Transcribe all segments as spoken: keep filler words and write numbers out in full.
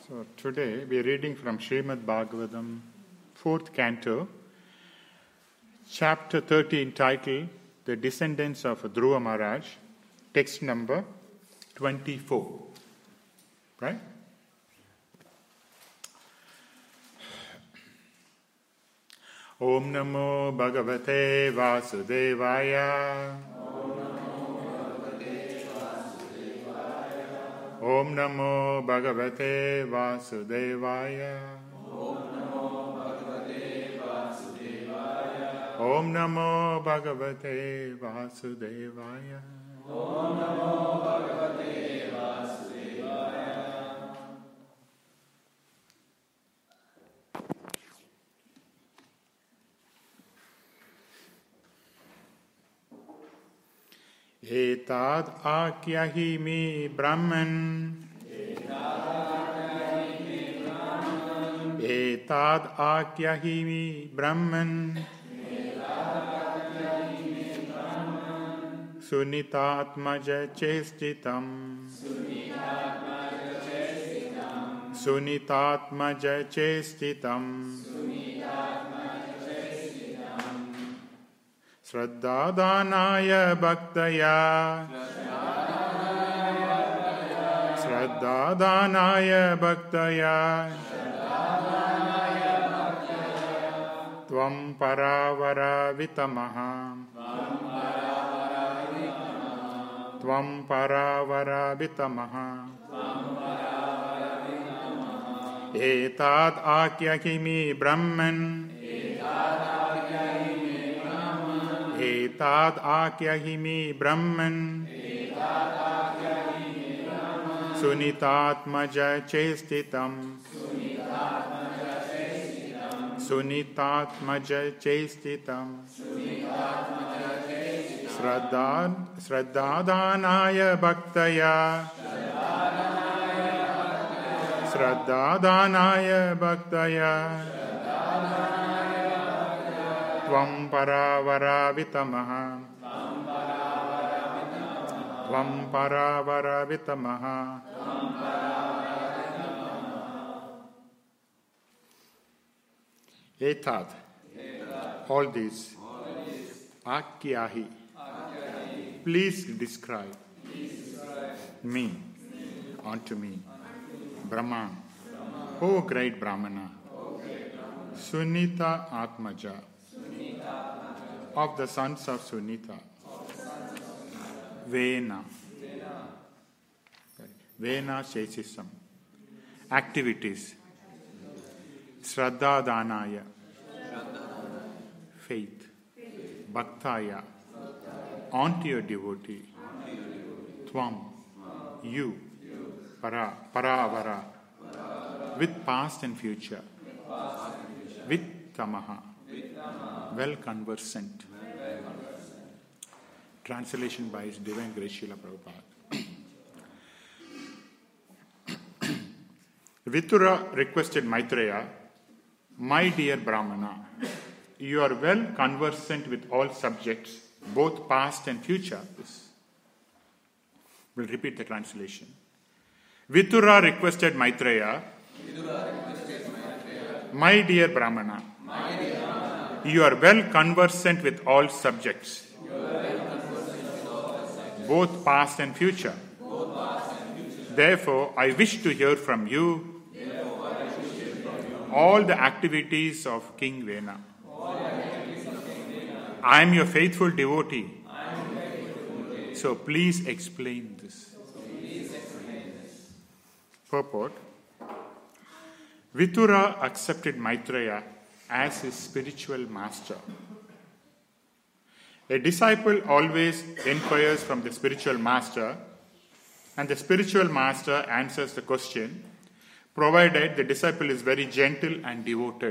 So today we are reading from Srimad Bhagavatam, fourth canto, chapter thirty, entitled The Descendants of Dhruva Maharaj, text number twenty-four. Right? Om Namo Bhagavate Vasudevaya. Om Namo Bhagavate Vasudevaya. Om Namo Bhagavate Vasudevaya. Om Namo Bhagavate Vasudevaya. Etad akyahi mi Brahman. Etad akyahi mi Brahman. Sunitatmaja chestitam. Sunitatmaja chestitam. Shraddhadanaya bhaktaya. Shraddhadanaya bhaktaya. Tvam paravara vitamaha. Tvam paravara vitamaha. Etad akyakimi Brahman. Etad akyahimi Brahman. Sunitatmaja chestitam. Sunitatmaja chestitam. Shraddhadanaya bhaktaya. Shraddhadanaya bhaktaya. Tvam paravara vitamaha. Tvam paravara vitamaha. Etad. All these. Akyahi. Please describe me unto me. Brahman. O great Brahmana. Sunita Atmaja. Of the sons of Sunita. Vena. Vena Shesisam. Activities. Shraddha Danaya. Faith. Bhaktaya. Onto your devotee. Tvam. You. Para. Paravara. With past and future. With tamaha. Well conversant. Translation by His Divine Grace Srila Prabhupada. Vitura requested Maitreya, my dear Brahmana, you are well conversant with all subjects, both past and future. We'll repeat the translation. Vitura requested Maitreya, my dear Brahmana, you are well conversant with all subjects, both past and future. Therefore, I wish to hear from you all the activities of King Vena. I am your faithful devotee. So please explain this. Purport. Vitura accepted Maitreya as his spiritual master. A disciple always inquires from the spiritual master, and the spiritual master answers the question, provided the disciple is very gentle and devoted.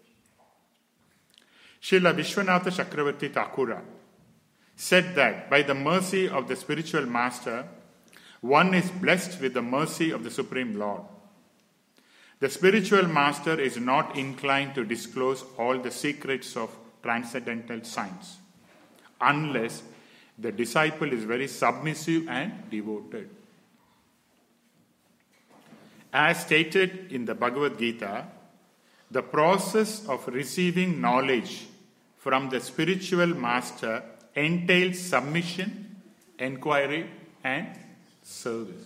Srila Vishwanatha Chakravarti Thakura said that by the mercy of the spiritual master, one is blessed with the mercy of the Supreme Lord. The spiritual master is not inclined to disclose all the secrets of transcendental science, unless the disciple is very submissive and devoted. As stated in the Bhagavad Gita, the process of receiving knowledge from the spiritual master entails submission, enquiry, and service.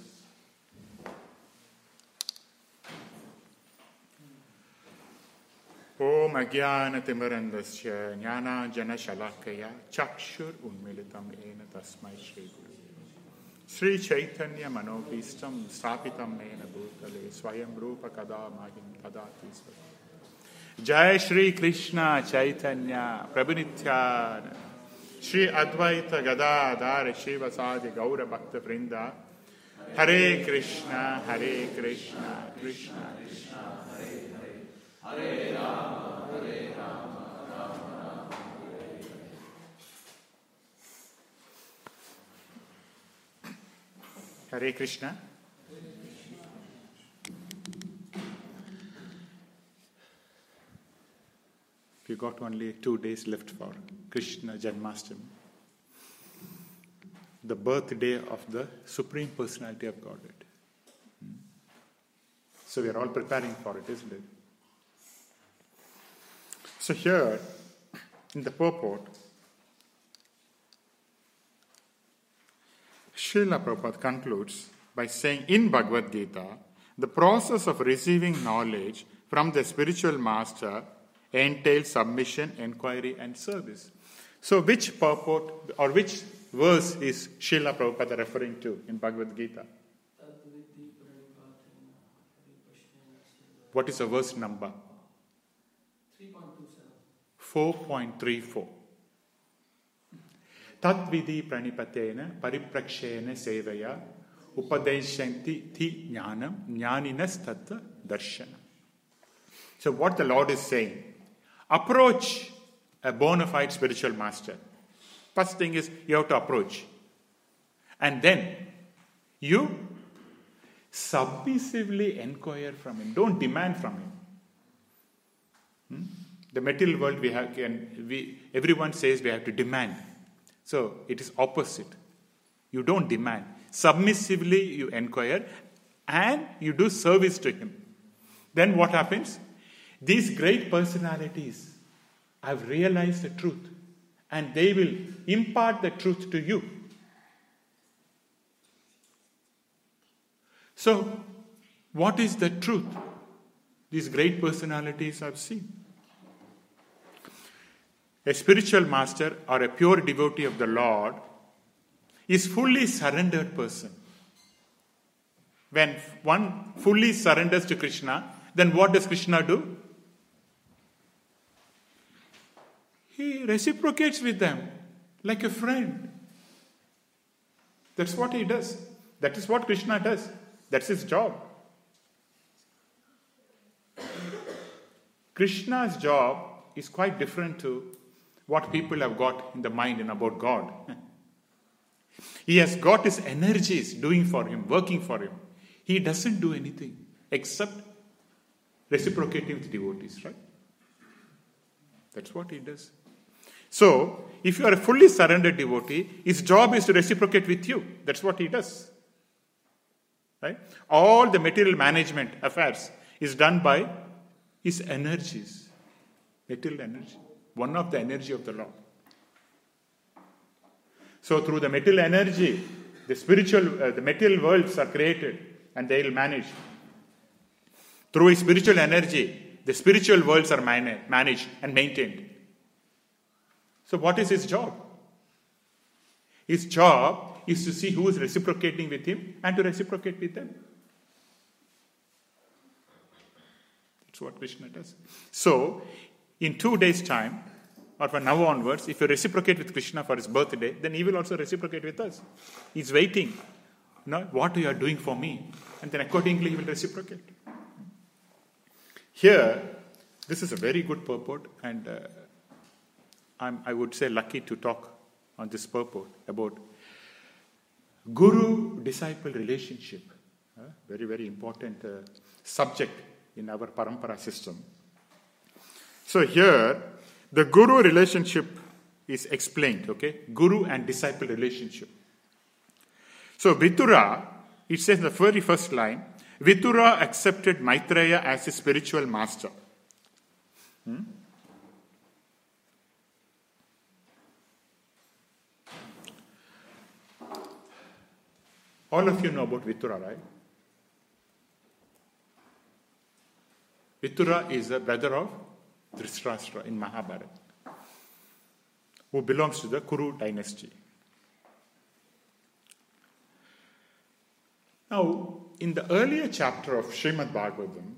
Om Ajnana Timirandasya Jnana Jana Shalakaya Chakshur Unmilitam Ena Tasmai Shri Guru Sri Chaitanya Manobhistam Stapitam Ena Bhutale Swayam Rupa Kada Mahim Tadati Sva Jai Shri Krishna Chaitanya Prabhu Shri Advaita Gadadhara Shiva Sadi Gaura Bhakta Vrinda Hare Krishna Hare Krishna Krishna Krishna Hare Hare Hare Rama Hare Rama Rama Rama Hare Hare Hare Krishna. We got only two days left for Krishna Janmashtami, the birthday of the Supreme Personality of Godhead. So we are all preparing for it, isn't it? So here, in the purport, Srila Prabhupada concludes by saying, in Bhagavad Gita, the process of receiving knowledge from the spiritual master entails submission, enquiry, and service. So which purport or which verse is Srila Prabhupada referring to in Bhagavad Gita? What is the verse number? four point three four. Tadvidi pranipatena pariprakshena sevaya upadeshanti ti jnanam jnaninas tattva darshanam. So what the Lord is saying, approach a bona fide spiritual master. First thing is you have to approach. And then you submissively inquire from him. Don't demand from him. Hmm? The material world, we have, can, we, everyone says we have to demand. So it is opposite. You don't demand. Submissively you inquire and you do service to him. Then what happens? These great personalities have realized the truth and they will impart the truth to you. So, what is the truth these great personalities have seen? A spiritual master or a pure devotee of the Lord is fully surrendered person. When one fully surrenders to Krishna, then what does Krishna do? He reciprocates with them like a friend. That's what he does. That is what Krishna does. That's his job. Krishna's job is quite different to what people have got in the mind and about God. He has got his energies doing for him, working for him. He doesn't do anything except reciprocating with devotees, right? That's what he does. So, if you are a fully surrendered devotee, his job is to reciprocate with you. That's what he does. Right? All the material management affairs is done by his energies. Material energy. One of the energy of the Lord. So through the material energy, the spiritual, uh, the material worlds are created and they will manage. Through his spiritual energy, the spiritual worlds are man- managed and maintained. So what is his job? His job is to see who is reciprocating with him and to reciprocate with them. That's what Krishna does. So, in two days' time, or from now onwards, if you reciprocate with Krishna for his birthday, then he will also reciprocate with us. He's waiting. You know, what you are doing for me? And then accordingly he will reciprocate. Here, this is a very good purport, and uh, I'm, I would say lucky to talk on this purport about Guru-disciple relationship. Uh, very, very important uh, subject in our parampara system. So here, the Guru relationship is explained, okay? Guru and disciple relationship. So Vidura, it says in the very first line, Vidura accepted Maitreya as his spiritual master. Hmm? All of you know about Vidura, right? Vidura is a brother of Dhritarashtra in Mahabharata, who belongs to the Kuru dynasty. Now, in the earlier chapter of Srimad Bhagavatam,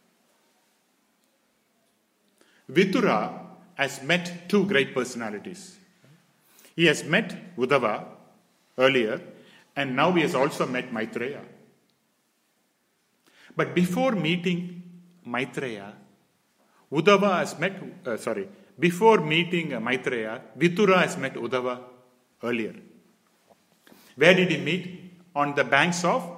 Vidura has met two great personalities. He has met Uddhava earlier, and now he has also met Maitreya. But before meeting Maitreya, Uddhava has met, uh, sorry, before meeting uh, Maitreya, Vidura has met Uddhava earlier. Where did he meet? On the banks of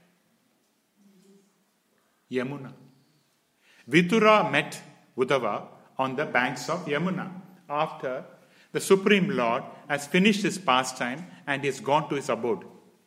Yamuna. Vidura met Uddhava on the banks of Yamuna after the Supreme Lord has finished his pastime and he has gone to his abode.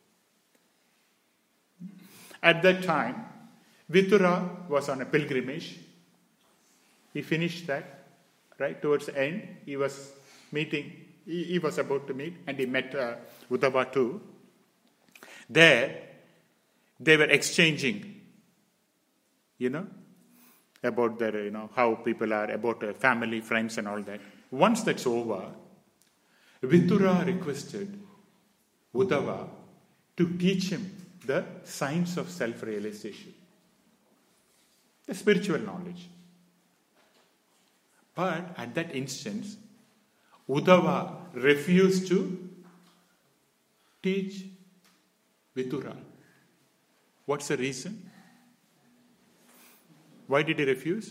At that time, Vidura was on a pilgrimage. He finished that, right? Towards the end, he was meeting, he, he was about to meet, and he met uh, Uddhava too. There, they were exchanging, you know, about their, you know, how people are, about uh, family, friends, and all that. Once that's over, Vidura requested Uddhava to teach him the science of self-realization, the spiritual knowledge. But at that instance, Uddhava refused to teach Vidura. What's the reason? Why did he refuse?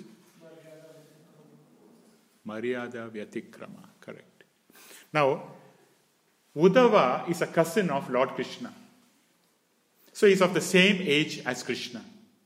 Maryada Vyatikrama, correct. Now, Uddhava is a cousin of Lord Krishna. So he's of the same age as Krishna.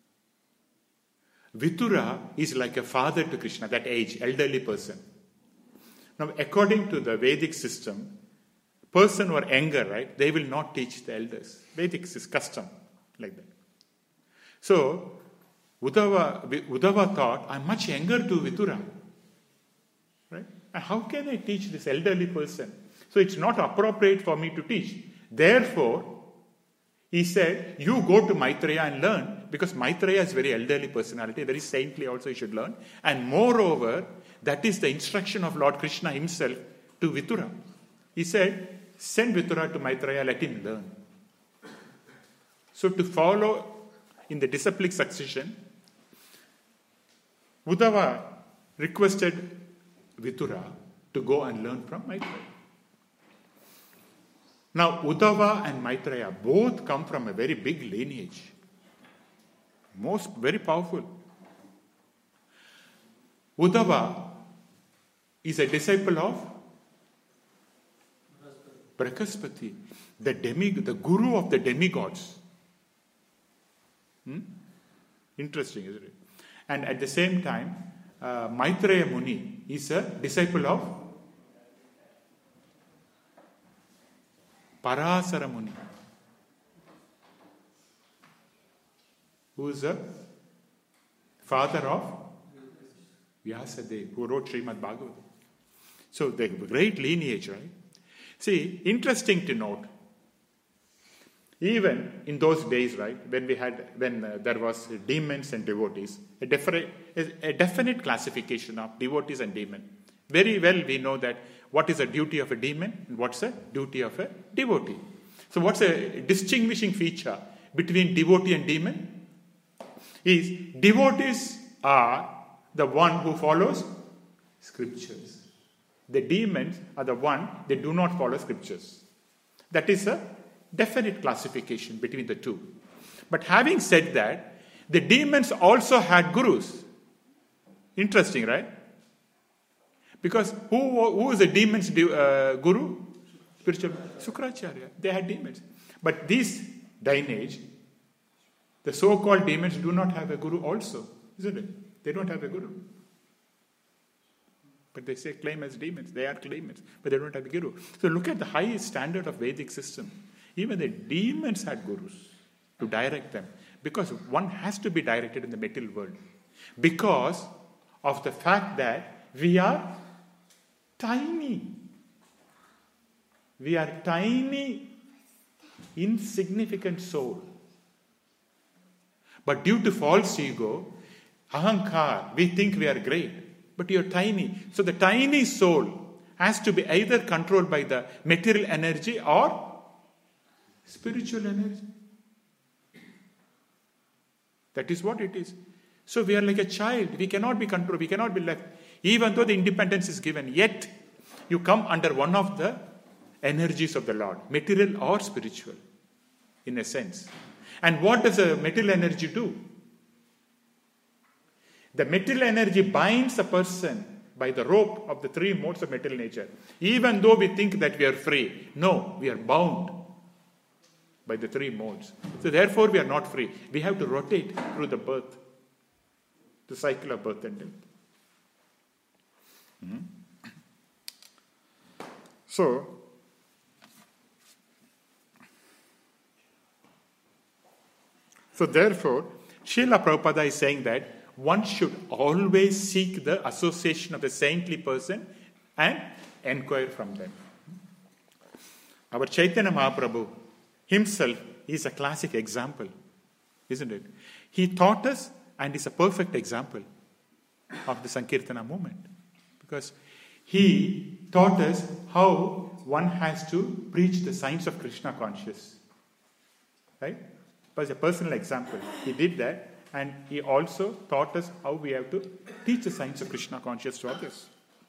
Vidura is like a father to Krishna, that age, elderly person. Now, according to the Vedic system, person who are younger, right, they will not teach the elders. Vedic is custom, like that. So, Uddhava, Uddhava thought, I'm much younger to Vidura. Right? And how can I teach this elderly person? So it's not appropriate for me to teach. Therefore, he said, you go to Maitreya and learn, because Maitreya is very elderly personality, very saintly also you should learn. And moreover, that is the instruction of Lord Krishna himself to Vidura. He said, send Vidura to Maitreya, let him learn. So to follow in the disciplic succession, Uddhava requested Vidura to go and learn from Maitreya. Now, Uddhava and Maitreya both come from a very big lineage. Most, very powerful. Uddhava is a disciple of Brahaspati, the demi, the guru of the demigods. Hmm? Interesting, isn't it? And at the same time, uh, Maitreya Muni is a disciple of Parasara Muni, who is the father of Vyasadeva, who wrote Srimad Bhagavatam. So the great lineage, right? See, interesting to note, even in those days, right, when we had, when uh, there was demons and devotees, a definite, a definite classification of devotees and demons. Very well we know that what is the duty of a demon and what's the duty of a devotee. So what's a distinguishing feature between devotee and demon? Is devotees are the one who follows scriptures. The demons are the one, they do not follow scriptures. That is a definite classification between the two. But having said that, the demons also had gurus. Interesting, right? Because who, who is the demon's uh, guru? Spiritual Sukracharya. They had demons. But this lineage, the so-called demons do not have a guru also, isn't it? They don't have a guru. But they say claim as demons. They are demons, but they don't have a guru. So look at the high standard of Vedic system. Even the demons had gurus to direct them. Because one has to be directed in the material world. Because of the fact that we are tiny. We are tiny, insignificant soul. But due to false ego, ahankar, we think we are great. But you are tiny. So the tiny soul has to be either controlled by the material energy or spiritual energy. That is what it is. So we are like a child. We cannot be controlled. We cannot be left. Even though the independence is given, yet you come under one of the energies of the Lord, material or spiritual, in a sense. And what does a material energy do? The material energy binds a person by the rope of the three modes of material nature. Even though we think that we are free, no, we are bound by the three modes. So therefore we are not free. We have to rotate through the birth, the cycle of birth and death. Mm-hmm. So, so therefore, Srila Prabhupada is saying that one should always seek the association of a saintly person and inquire from them. Our Chaitanya Mahaprabhu himself is a classic example, isn't it? He taught us and is a perfect example of the Sankirtana movement. Because he taught us how one has to preach the science of Krishna conscious. Right? It was a personal example. He did that, and he also taught us how we have to teach the science of Krishna conscious to others.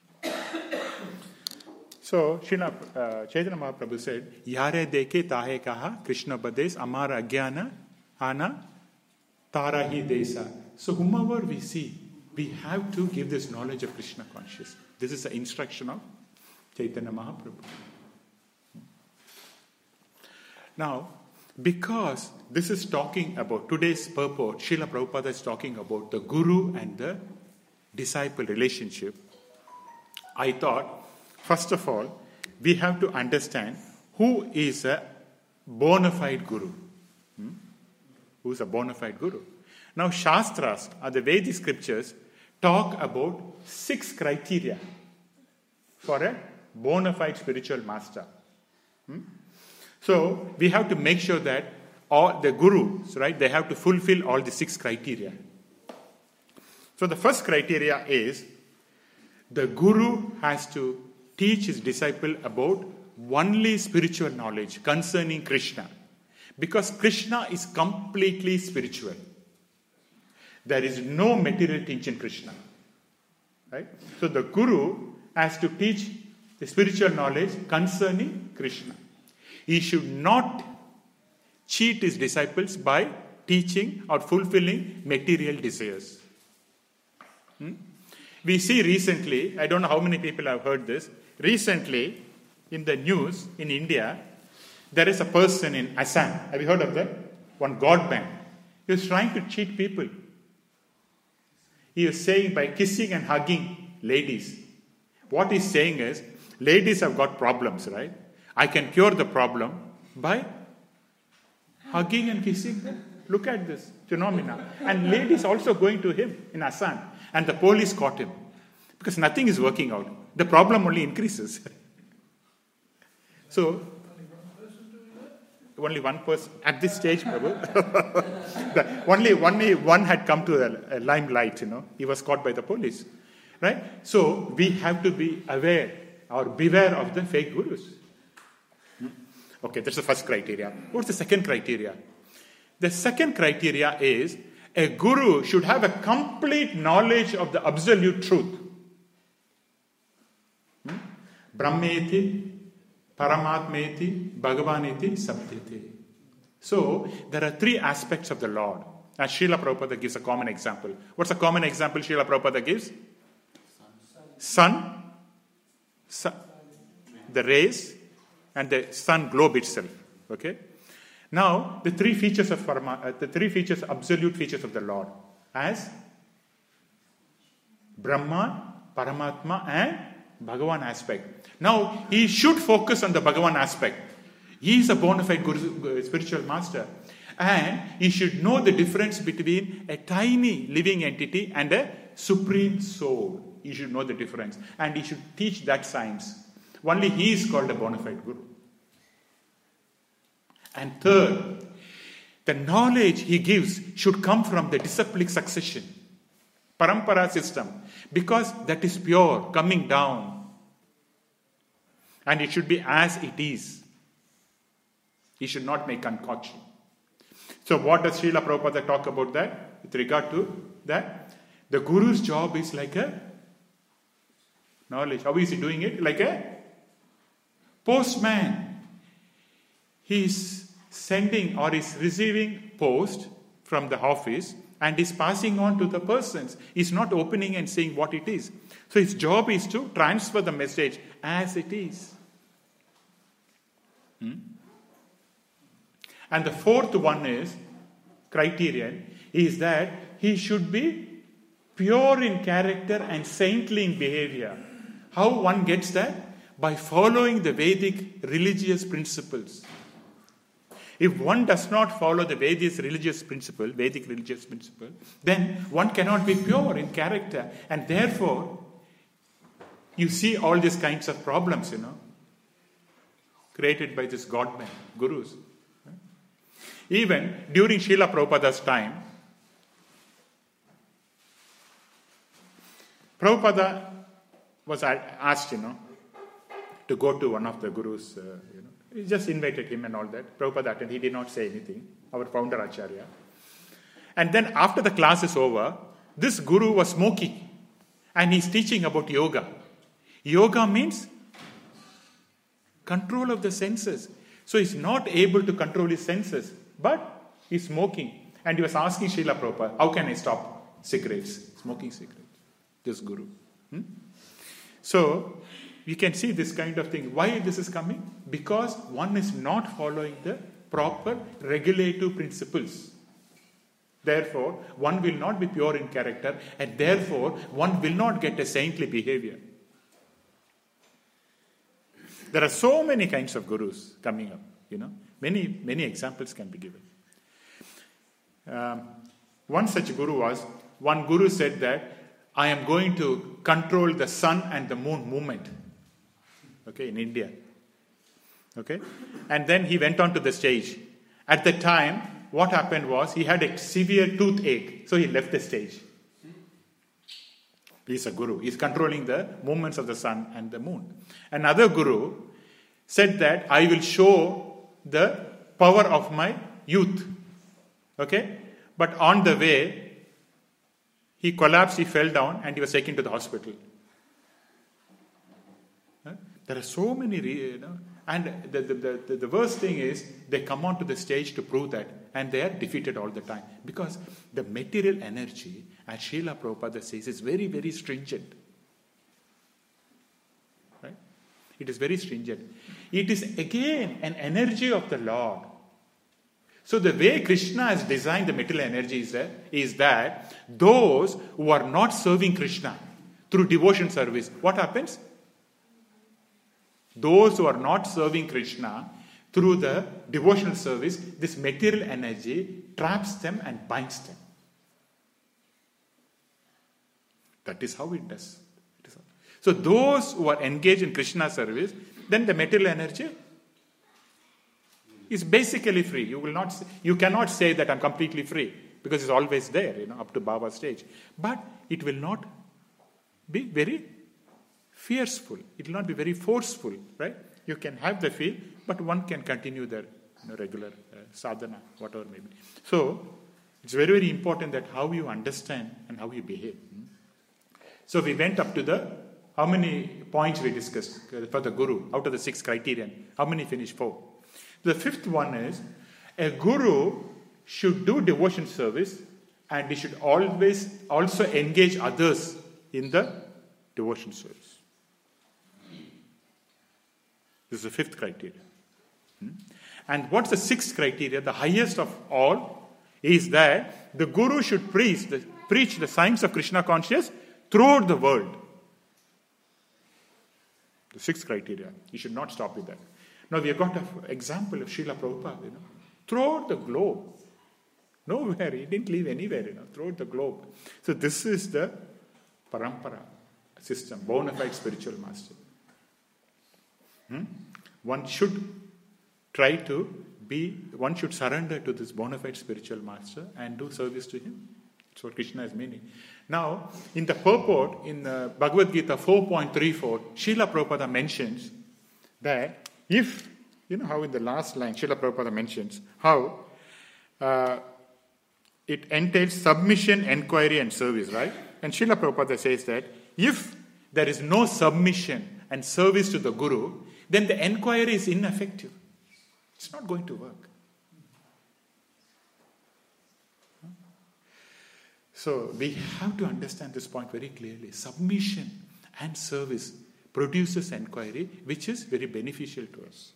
So, Srila uh, Chaitanya Mahaprabhu said, Yare deke tahe kaha Krishna bades amara agyana ana tarahi desa. So, whomever we see, we have to give this knowledge of Krishna conscious. This is the instruction of Chaitanya Mahaprabhu. Now, because this is talking about today's purport, Srila Prabhupada is talking about the guru and the disciple relationship. I thought, first of all, we have to understand who is a bona fide guru. Hmm? Who is a bona fide guru? Now, Shastras, or the Vedic scriptures, talk about six criteria for a bona fide spiritual master. Hmm? So, we have to make sure that all the gurus, right, they have to fulfill all the six criteria. So, the first criteria is the guru has to teach his disciple about only spiritual knowledge concerning Krishna. Because Krishna is completely spiritual. There is no material teaching Krishna. Right? So the guru has to teach the spiritual knowledge concerning Krishna. He should not cheat his disciples by teaching or fulfilling material desires. Hmm? We see recently, I don't know how many people have heard this, recently in the news in India, there is a person in Assam. Have you heard of that? One god man. He was trying to cheat people. He was saying by kissing and hugging ladies. What he's saying is, ladies have got problems, right? I can cure the problem by hugging and kissing them. Look at this phenomena. And ladies also going to him in Assam. And the police caught him. Because nothing is working out. The problem only increases. So, only one person at this stage, Prabhu. the, only, only one had come to the limelight, you know. He was caught by the police. Right? So, we have to be aware or beware of the fake gurus. Okay, that's the first criteria. What's the second criteria? The second criteria is a guru should have a complete knowledge of the absolute truth. Hmm? Brahmeti, Paramatmeti, Bhagavaneti, Sabdhiti. So, there are three aspects of the Lord. As Srila Prabhupada gives a common example. What's a common example Srila Prabhupada gives? Sun, sun the rays, and the sun globe itself. Okay? Now, the three features of uh, the three features, absolute features of the Lord, as Brahman, Paramatma, and Bhagavan aspect. Now, he should focus on the Bhagavan aspect. He is a bona fide guru, spiritual master. And he should know the difference between a tiny living entity and a supreme soul. He should know the difference. And he should teach that science. Only he is called a bona fide guru. And third, the knowledge he gives should come from the disciplic succession, parampara system, because that is pure, coming down. And it should be as it is. He should not make concoction. So what does Srila Prabhupada talk about that? With regard to that, the Guru's job is like a knowledge. How is he doing it? Like a postman. He is sending or is receiving post from the office and is passing on to the persons. He's not opening and saying what it is. So his job is to transfer the message as it is. Hmm? And the fourth one is, criterion, is that he should be pure in character and saintly in behavior. How one gets that? By following the Vedic religious principles. If one does not follow the Vedic religious principle, Vedic religious principle, then one cannot be pure in character. And therefore, you see all these kinds of problems, you know, created by this godmen, gurus. Even during Srila Prabhupada's time, Prabhupada was asked, you know, to go to one of the gurus, uh, you know. He just invited him and all that. Prabhupada attended. He did not say anything, our founder Acharya. And then after the class is over, this guru was smoking. And he's teaching about yoga. Yoga means control of the senses. So he's not able to control his senses. But he's smoking. And he was asking Srila Prabhupada, how can I stop cigarettes? Smoking cigarettes. This guru. Hmm? So, we can see this kind of thing. Why this is coming? Because one is not following the proper regulative principles. Therefore, one will not be pure in character, and therefore, one will not get a saintly behavior. There are so many kinds of gurus coming up, you know. Many, many examples can be given. Um, one such guru was, one guru said that, I am going to control the sun and the moon movement. Okay, in India. Okay. And then he went on to the stage. At the time, what happened was, he had a severe toothache. So he left the stage. He's a guru. He's controlling the movements of the sun and the moon. Another guru said that, I will show the power of my youth. Okay? But on the way, he collapsed, he fell down, and he was taken to the hospital. Huh? There are so many, you know, and the, the, the, the worst thing is, they come onto the stage to prove that, and they are defeated all the time. Because the material energy, as Srila Prabhupada says, is very, very stringent. Right? It is very stringent. It is again an energy of the Lord. So the way Krishna has designed the material energy is that, is that those who are not serving Krishna through devotion service, what happens? Those who are not serving Krishna through the devotional service, this material energy traps them and binds them. That is how it does. It is how. So those who are engaged in Krishna service, then the material energy is basically free. You will not, you cannot say that I'm completely free, because it's always there, you know, up to Baba stage. But it will not be very fierceful. It will not be very forceful, right? You can have the feel, but one can continue their, you know, regular uh, sadhana, whatever may be. So it's very, very important that how you understand and how you behave. So we went up to the, how many points we discussed for the guru out of the six criterion? How many finished? Four. The fifth one is, a guru should do devotion service, and he should always also engage others in the devotion service. This is the fifth criteria. Hmm? And what's the sixth criteria? The highest of all is that the guru should preach the, preach the science of Krishna consciousness throughout the world. The sixth criteria. You should not stop with that. Now we have got an example of Srila Prabhupada, you know, throughout the globe. Nowhere. He didn't live anywhere, you know, throughout the globe. So this is the parampara system, bona fide spiritual master. Hmm? One should try to be, one should surrender to this bona fide spiritual master and do service to him. That's what Krishna is meaning. Now, in the purport, in uh, Bhagavad Gita four point three four, Srila Prabhupada mentions that if, you know how in the last line, Srila Prabhupada mentions how uh, it entails submission, enquiry and service, right? And Srila Prabhupada says that if there is no submission and service to the Guru, then the enquiry is ineffective. It's not going to work. So we have to understand this point very clearly. Submission and service produces enquiry, which is very beneficial to us.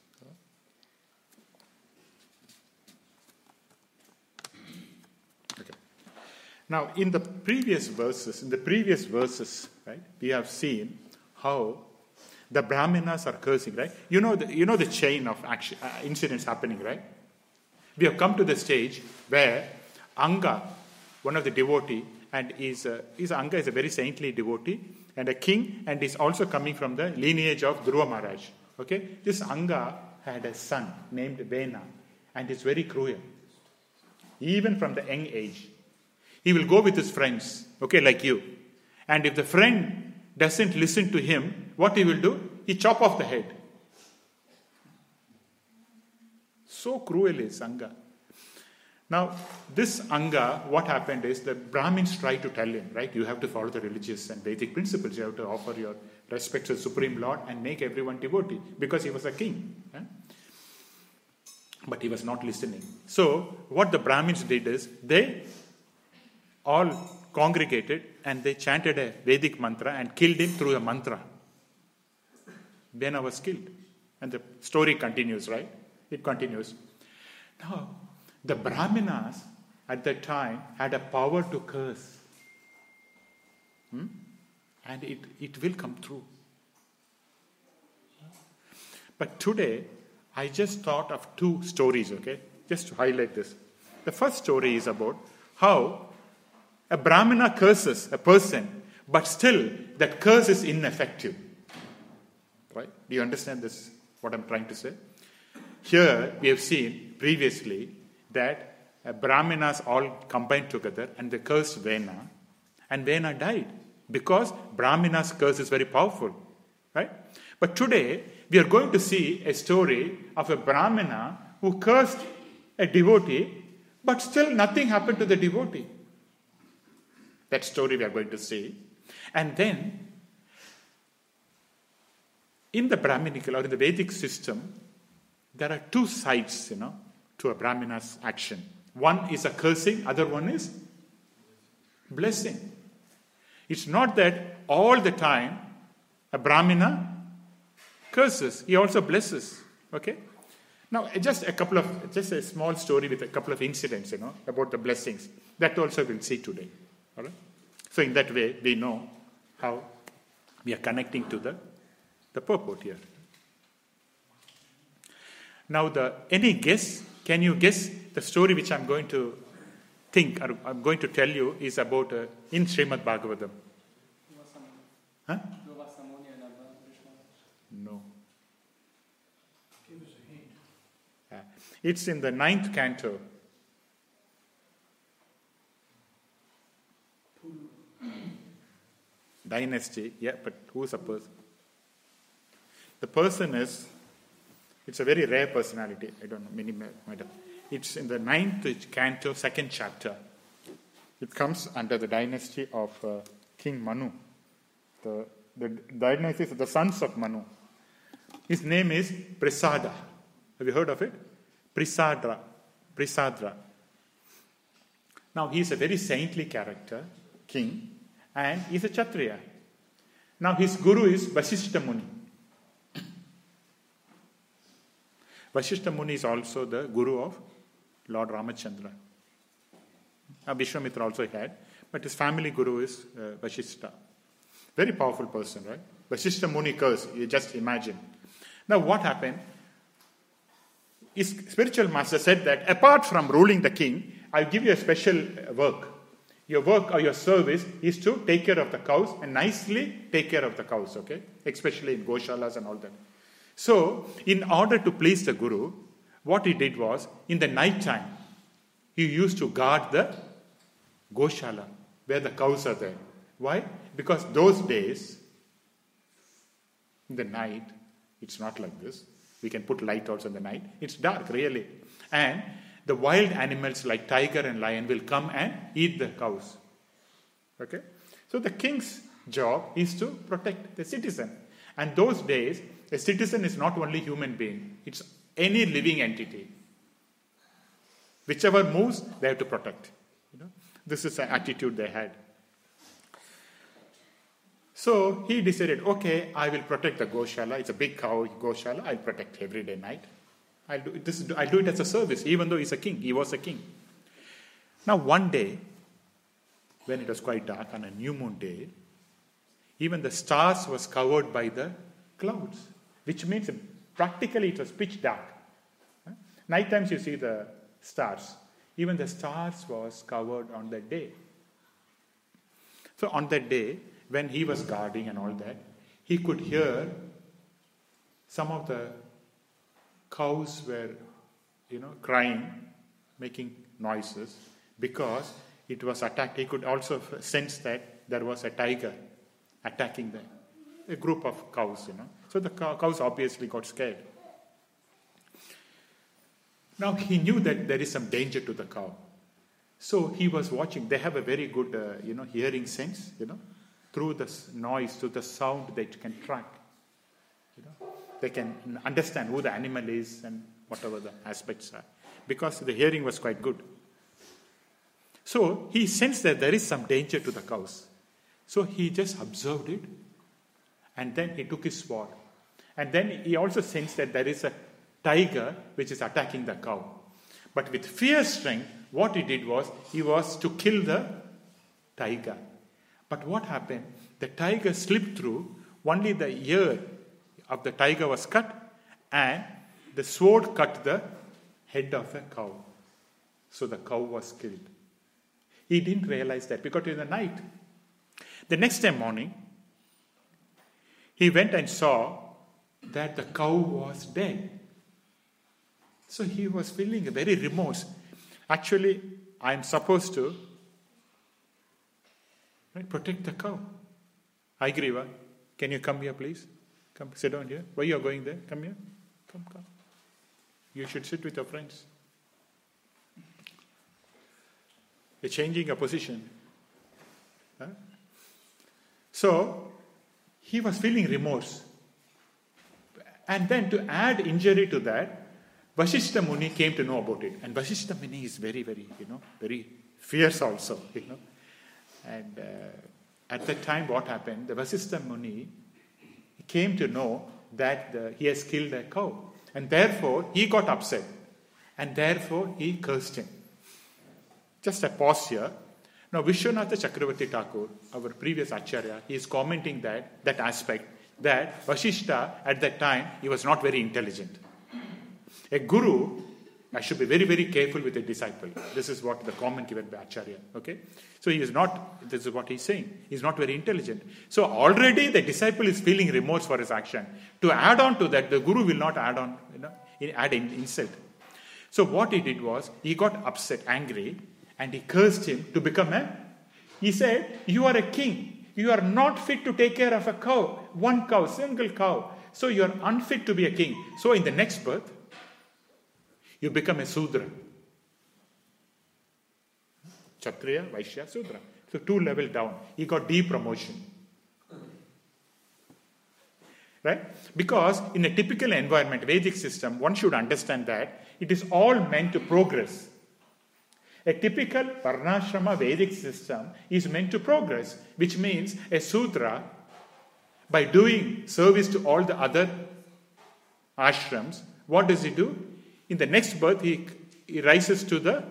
Okay. Now, in the previous verses, in the previous verses, right, we have seen how the Brahmanas are cursing, right? You know the, you know the chain of action, uh, incidents happening, right? We have come to the stage where Anga, one of the devotee, and is, uh, is Anga is a very saintly devotee and a king, and is also coming from the lineage of Dhruva Maharaj. Okay, this Anga had a son named Vena, and is very cruel, even from the young age. He will go with his friends, okay, like you, and if the friend doesn't listen to him, what he will do? He chop off the head. So cruel is Anga. Now, this Anga, what happened is the Brahmins tried to tell him, right? You have to follow the religious and Vedic principles. You have to offer your respect to the Supreme Lord and make everyone devotee, because he was a king. Eh? But he was not listening. So, what the Brahmins did is, they all congregated and they chanted a Vedic mantra and killed him through a mantra. Vena was killed. And the story continues, right? It continues. Now, the Brahmanas at that time had a power to curse. Hmm? And it, it will come true. But today, I just thought of two stories, okay? Just to highlight this. The first story is about how a Brahmana curses a person, but still that curse is ineffective. Right? Do you understand this, what I'm trying to say? Here, we have seen previously that Brahmanas all combined together and they cursed Vena, and Vena died because Brahmana's curse is very powerful. Right? But today, we are going to see a story of a Brahmana who cursed a devotee, but still nothing happened to the devotee. That story we are going to see. And then, in the Brahminical or in the Vedic system, there are two sides, you know, to a Brahmana's action. One is a cursing, other one is blessing. It's not that all the time a Brahmana curses, he also blesses. Okay? Now, just a couple of, just a small story with a couple of incidents, you know, about the blessings. That also we'll see today. All right? So in that way, we know how we are connecting to the, the purport here. Now, the any guess? Can you guess the story which I'm going to think, or I'm going to tell you, is about uh, in Srimad Bhagavatam? Huh? No. Give us a hint. Uh, it's in the ninth canto. Dynasty, yeah, but who's the person? The person is, it's a very rare personality. I don't know, many might have. It's in the ninth canto, second chapter. It comes under the dynasty of uh, King Manu. The, the dynasty is the sons of Manu. His name is Prisada. Have you heard of it? Prisadra. Prisadra. Now, he is a very saintly character, king, and he is a Kshatriya. Now, his guru is Vasishtha Muni. Vasishtha Muni is also the guru of Lord Ramachandra. Now, Vishwamitra also had, but his family guru is uh, Vasishtha. Very powerful person, right? Vasishtha Muni curse, you just imagine. Now, what happened? His spiritual master said that apart from ruling the king, I'll give you a special work. Your work or your service is to take care of the cows and nicely take care of the cows, okay? Especially in Goshalas and all that. So, in order to please the Guru, what he did was, in the night time, he used to guard the Goshala, where the cows are there. Why? Because those days, in the night, it's not like this. We can put light also in the night. It's dark, really. And the wild animals like tiger and lion will come and eat the cows. Okay? So the king's job is to protect the citizen. And those days, a citizen is not only human being. It's any living entity. Whichever moves, they have to protect. You know? This is the attitude they had. So he decided, okay, I will protect the Goshala. It's a big cow Goshala. I'll protect every day night. I'll do it, this, I'll do it as a service, even though he's a king. He was a king. Now one day, when it was quite dark, on a new moon day, even the stars was covered by the clouds, which means practically it was pitch dark. Night times you see the stars. Even the stars was covered on that day. So on that day, when he was guarding and all that, he could hear some of the cows were, you know, crying, making noises, because it was attacked. He could also sense that there was a tiger attacking the, a group of cows, you know. So the cow, cows obviously got scared. Now he knew that there is some danger to the cow. So he was watching. They have a very good, uh, you know, hearing sense, you know. Through the noise, through the sound, they can track. You know, they can understand who the animal is and whatever the aspects are, because the hearing was quite good. So he sensed that there is some danger to the cows. So he just observed it, and then he took his sword. And then he also sensed that there is a tiger which is attacking the cow. But with fierce strength, what he did was, he was to kill the tiger. But what happened? The tiger slipped through, only the ear of the tiger was cut, and the sword cut the head of a cow. So the cow was killed. He didn't realize that because in the night. The next day morning, he went and saw that the cow was dead. So he was feeling a very remorse. Actually, I am supposed to Right? Protect the cow. Aigriva, can you come here, please? Come, sit down here. Why you are going there? Come here. Come, come. You should sit with your friends. You're changing your position. Huh? So, he was feeling remorse. And then to add injury to that, Vasishtha Muni came to know about it. And Vasishtha Muni is very, very, you know, very fierce also, you know. And uh, at that time, what happened? The Vasishtha Muni came to know that the, he has killed a cow. And therefore, he got upset. And therefore, he cursed him. Just a pause here. Now, Vishwanatha Chakravarti Thakur, our previous Acharya, he is commenting that, that aspect, that Vasishtha, at that time, he was not very intelligent. A guru, I should be very, very careful with a disciple. This is what the comment given by Acharya. Okay? So he is not, this is what he's saying. He's not very intelligent. So already the disciple is feeling remorse for his action. To add on to that, the guru will not add on, you know, add in insult. So what he did was, he got upset, angry, and he cursed him to become a, he said, you are a king. You are not fit to take care of a cow. One cow, single cow. So you are unfit to be a king. So in the next birth, you become a Sudra. Kshatriya, Vaishya, Sudra. So two level down. He got depromotion. Right? Because in a typical environment, Vedic system, one should understand that it is all meant to progress. A typical Varnashrama Vedic system is meant to progress, which means a Sudra, by doing service to all the other ashrams, what does he do? In the next birth, he, he rises to the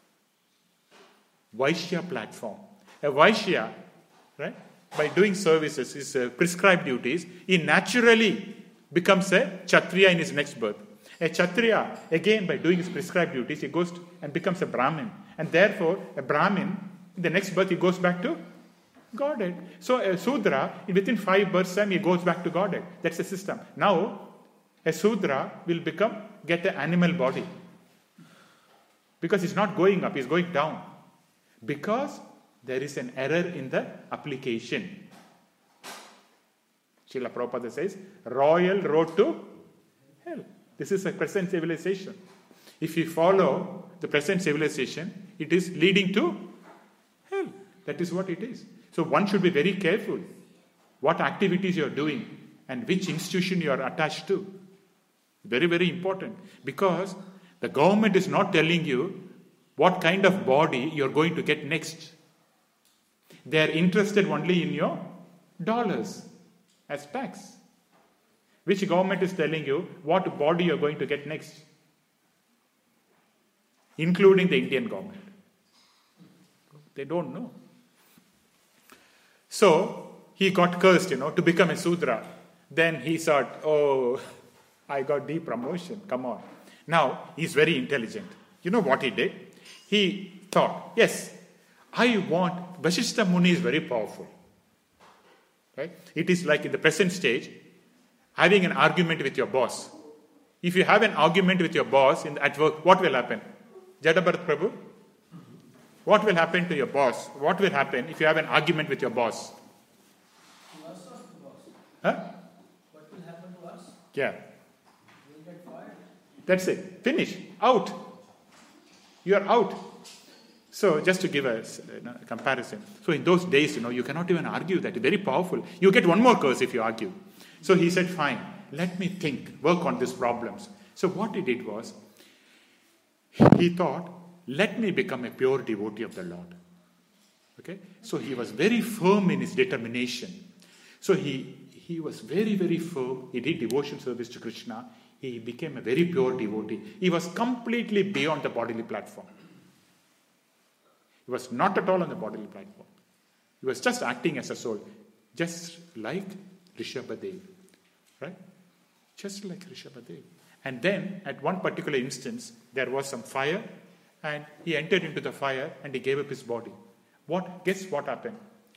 Vaishya platform. A Vaishya, right, by doing services, his uh, prescribed duties, he naturally becomes a Kshatriya in his next birth. A Kshatriya, again, by doing his prescribed duties, he goes to, and becomes a Brahmin. And therefore, a Brahmin, in the next birth, he goes back to Godhead. So a Sudra, within five births time, he goes back to Godhead. That's the system. Now, a Sudra will become, get an animal body. Because it's not going up, it's going down. Because there is an error in the application. Srila Prabhupada says, royal road to hell. This is a present civilization. If you follow the present civilization, it is leading to hell. That is what it is. So one should be very careful what activities you are doing and which institution you are attached to. Very, very important. Because the government is not telling you what kind of body you are going to get next. They are interested only in your dollars as tax. Which government is telling you what body you are going to get next? Including the Indian government. They don't know. So, he got cursed, you know, to become a Sudra. Then he thought, oh, I got depromotion, come on. Now, he's very intelligent. You know what he did? He thought, yes, I want, Vasishtha Muni is very powerful. Right? It is like in the present stage, having an argument with your boss. If you have an argument with your boss in, at work, what will happen? Jadabharat Prabhu? What will happen to your boss? What will happen if you have an argument with your boss? To us or to the boss? Huh? What will happen to us? Yeah. We'll get fired. That's it. Finish. Out. You are out. So, just to give a, you know, a comparison. So, in those days, you know, you cannot even argue that. It's very powerful. You get one more curse if you argue. So, he said, fine, let me think, work on these problems. So, what he did was, he thought, let me become a pure devotee of the Lord. Okay? So, he was very firm in his determination. So, he, he was very, very firm. He did devotion service to Krishna. He became a very pure devotee. He was completely beyond the bodily platform. He was not at all on the bodily platform. He was just acting as a soul. Just like Rishabhadev. Right? Just like Rishabhadev. And then, at one particular instance, there was some fire, and he entered into the fire, and he gave up his body. What? Guess what happened?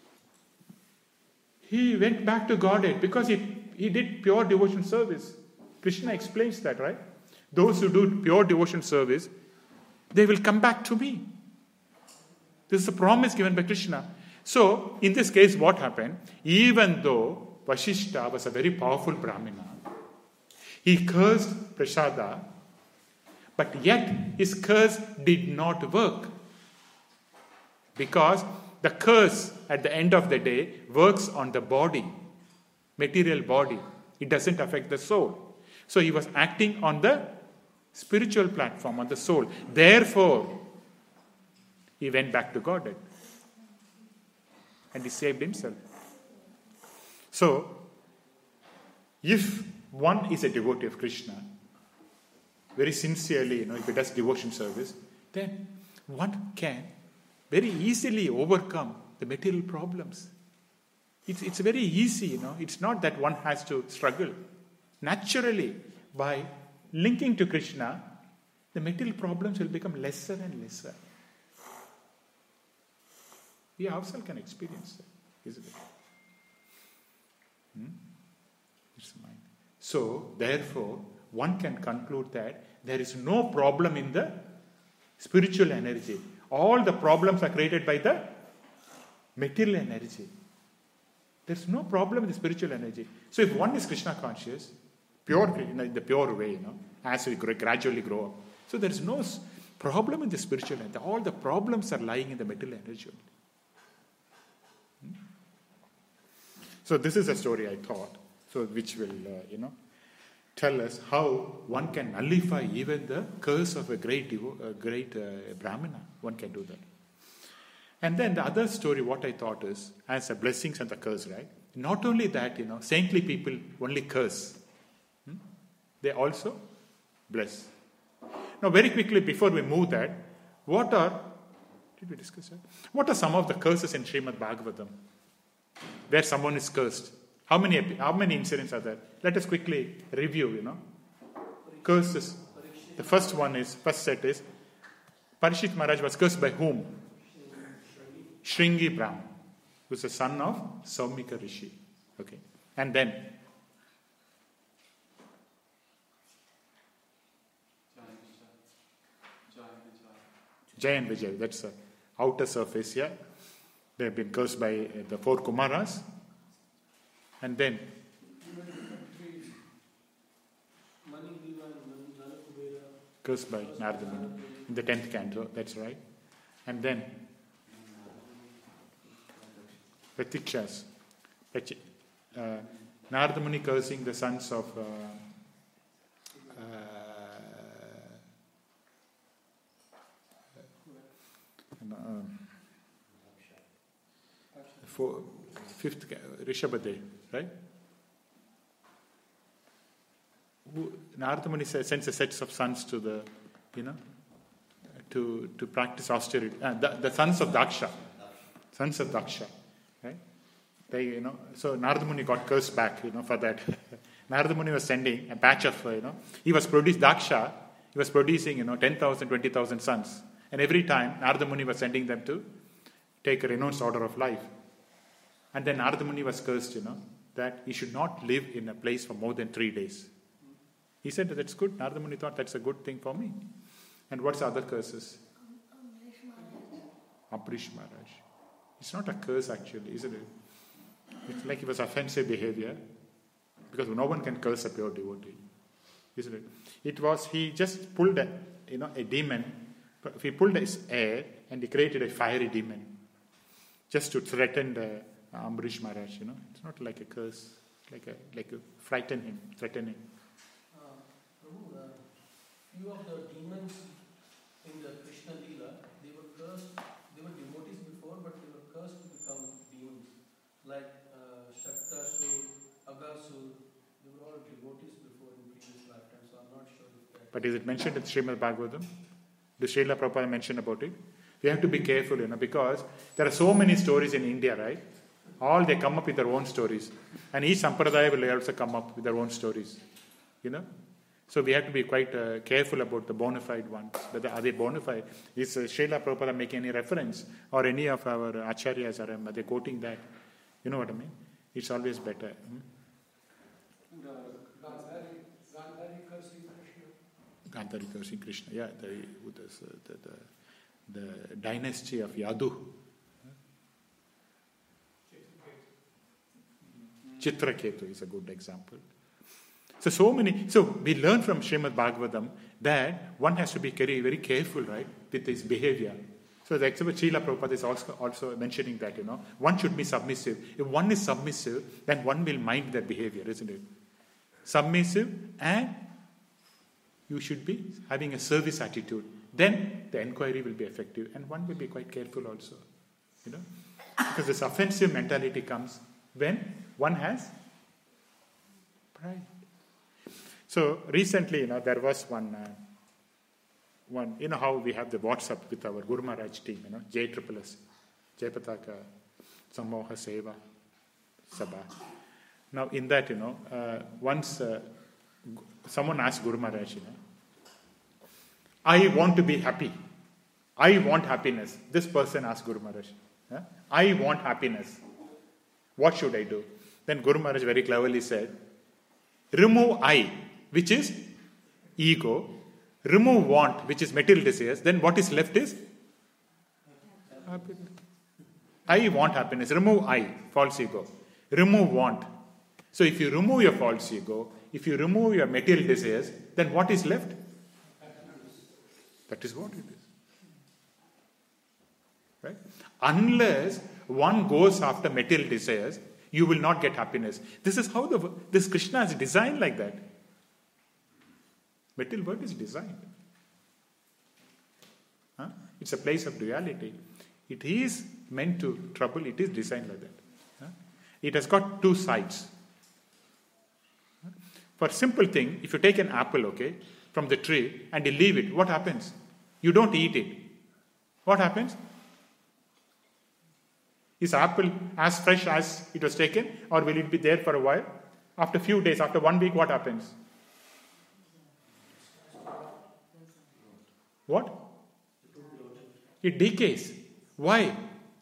He went back to Godhead, because he, he did pure devotion service. Krishna explains that, right? Those who do pure devotion service, they will come back to me. This is a promise given by Krishna. So, in this case, what happened? Even though Vasishtha was a very powerful Brahmana, he cursed Prasada, but yet his curse did not work. Because the curse at the end of the day works on the body, material body. It doesn't affect the soul. So he was acting on the spiritual platform, on the soul. Therefore, he went back to Godhead. And he saved himself. So, if one is a devotee of Krishna, very sincerely, you know, if he does devotion service, then one can very easily overcome the material problems. It's, it's very easy, you know. It's not that one has to struggle. Naturally, by linking to Krishna, the material problems will become lesser and lesser. We ourselves can experience that, isn't it? Hmm? It's mine. So, therefore, one can conclude that there is no problem in the spiritual energy. All the problems are created by the material energy. There's no problem in the spiritual energy. So, if one is Krishna conscious, pure, in the pure way, you know, as we gradually grow up, so there is no problem in the spiritual energy. All the problems are lying in the material energy. Hmm? So, this is a story I thought, so which will, uh, you know, tell us how one can nullify even the curse of a great, devo- a great uh, Brahmana. One can do that. And then the other story, what I thought is, as the blessings and the curse, right? Not only that, you know, saintly people only curse. Hmm? They also bless. Now, very quickly, before we move that, what are, did we discuss that? What are some of the curses in Srimad Bhagavatam? Where someone is cursed. How many, how many incidents are there? Let us quickly review, you know. Curses. The first one is, first set is, Parikshit Maharaj was cursed by whom? Shringi Brahman, who is the son of Saumika Rishi. Okay. And then Jai and Vijay, that's the outer surface here. They have been cursed by uh, the four Kumaras. And then cursed by Narada Muni in the tenth canto, that's right. And then Pratikshas. Uh, Narada Muni cursing the sons of uh, uh, um, four, fifth Rishabhadev, right? Who, Narada Muni sends a set of sons to the, you know, to to practice austerity. Uh, the, the sons of Daksha, sons of Daksha, right? They, you know, so Narada Muni got cursed back, you know, for that. Narada Muni was sending a batch of, you know, he was producing Daksha, he was producing, you know, ten thousand, twenty thousand sons. And every time Narada Muni was sending them to take a renounced order of life. And then Narada Muni was cursed, you know, that he should not live in a place for more than three days. He said, that's good. Narada Muni thought that's a good thing for me. And what's the other curses? Ambrish Maharaj. It's not a curse actually, isn't it? It's like it was offensive behavior. Because no one can curse a pure devotee. Isn't it? It was, he just pulled a, you know, a demon. He pulled his air and he created a fiery demon. Just to threaten the Ambrish Maharaj, you know. It's not like a curse. Like a, like a frighten him, threaten him. Uh, Prabhu, uh, few of the demons in the Krishna Leela, they were cursed, they were devotees before, but they were cursed to become demons. Like uh, Shaktasur, Agasur, they were all devotees before in previous lifetime, so I'm not sure if that... But is it mentioned in Srimad Bhagavatam? Does Srila Prabhupada mention about it? We have to be careful, you know, because there are so many stories in India, right? All they come up with their own stories. And each sampradaya will also come up with their own stories, you know. So we have to be quite uh, careful about the bona fide ones. Whether are they bona fide? Is uh, Srila Prabhupada making any reference? Or any of our acharyas, are, are they quoting that? You know what I mean? It's always better. Hmm? Gandhari cursing Krishna. Gandhari cursing Krishna, yeah. The, the, the, the dynasty of Yadu. Chitraketu is a good example. So, so many, so we learn from Srimad Bhagavatam that one has to be very, very careful, right, with his behavior. So the example Srila Prabhupada is also, also mentioning that, you know, one should be submissive. If one is submissive, then one will mind their behavior, isn't it? Submissive, and you should be having a service attitude. Then the inquiry will be effective, and one will be quite careful also, you know, because this offensive mentality comes when one has pride. So recently, you know, there was one, uh, one, you know how we have the WhatsApp with our Guru Maharaj team, you know, J triple S, Jayapataka, Samoha Seva, Sabha. Now in that, you know, uh, once uh, someone asked Guru Maharaj, you know, I want to be happy. I want happiness. This person asked Guru Maharaj, huh? I want happiness. What should I do? Then Guru Maharaj very cleverly said, remove I, which is ego, remove want, which is material desires, then what is left is happiness. I want happiness. Remove I, false ego. Remove want. So if you remove your false ego, if you remove your material desires, then what is left? That is what it is. Right? Unless one goes after material desires, you will not get happiness. This is how the this Krishna is designed like that. Material world is designed. Huh? It's a place of duality. It is meant to trouble. It is designed like that. Huh? It has got two sides. Huh? For simple thing, if you take an apple, okay, from the tree and you leave it, what happens? You don't eat it. What happens? Is apple as fresh as it was taken, or will it be there for a while? After a few days, after one week, what happens? What? It decays. Why?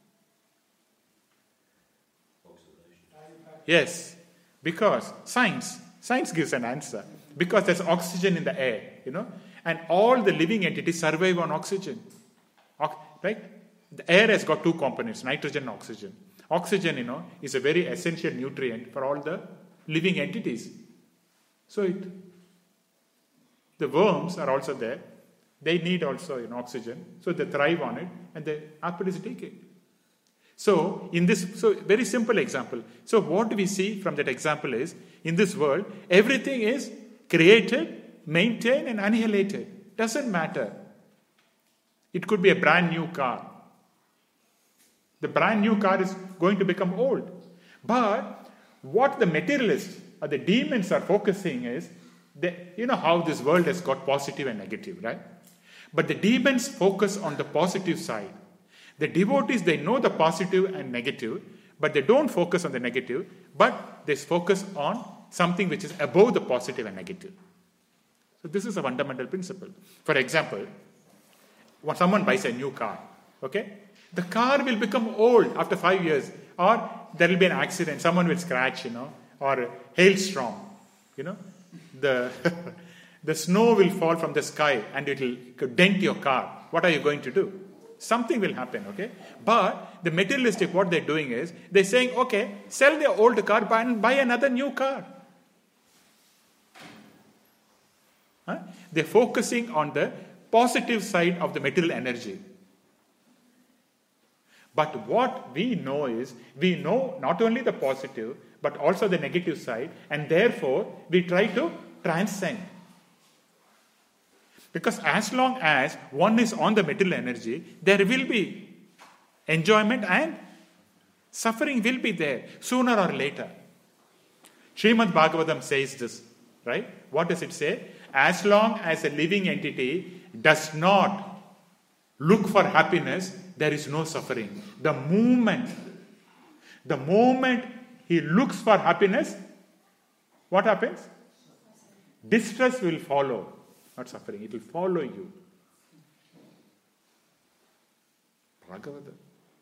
Yes, because science, science gives an answer. Because there's oxygen in the air, you know, and all the living entities survive on oxygen. O- right? The air has got two components, nitrogen and oxygen. Oxygen, you know, is a very essential nutrient for all the living entities. So it, the worms are also there. They need also, you know, oxygen. So they thrive on it, and the apple is decayed. So in this, so very simple example. So what we see from that example is, in this world, everything is created, maintained, and annihilated. Doesn't matter. It could be a brand new car. The brand new car is going to become old. But what the materialists or the demons are focusing is, they, you know how this world has got positive and negative, right? But the demons focus on the positive side. The devotees, they know the positive and negative, but they don't focus on the negative, but they focus on something which is above the positive and negative. So this is a fundamental principle. For example, when someone buys a new car, okay? The car will become old after five years, or there will be an accident, someone will scratch, you know, or a hailstorm, you know. The, the snow will fall from the sky and it will dent your car. What are you going to do? Something will happen, okay? But the materialistic, what they're doing is, they're saying, okay, sell the old car and buy another new car. Huh? They're focusing on the positive side of the material energy. But what we know is, we know not only the positive, but also the negative side, and therefore we try to transcend. Because as long as one is on the material energy, there will be enjoyment and suffering will be there, sooner or later. Srimad Bhagavatam says this, right? What does it say? As long as a living entity does not look for happiness, there is no suffering. The moment, the moment he looks for happiness, what happens? Distress will follow. Not suffering, it will follow you. Bhagavatam.